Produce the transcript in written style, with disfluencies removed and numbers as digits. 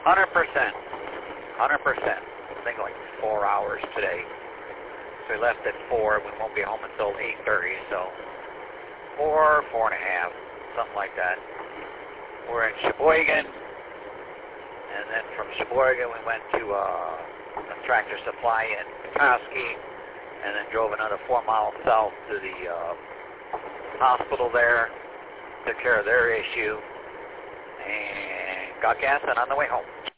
100%. 100%. I think like 4 hours today. So we left at 4. We won't be home until 8:30. So 4 and a half, something like that. We're in Sheboygan, and then from Sheboygan we went to a Tractor Supply in Petoskey, and then drove another 4 miles south to the hospital there, took care of their issue, and got gas and on the way home.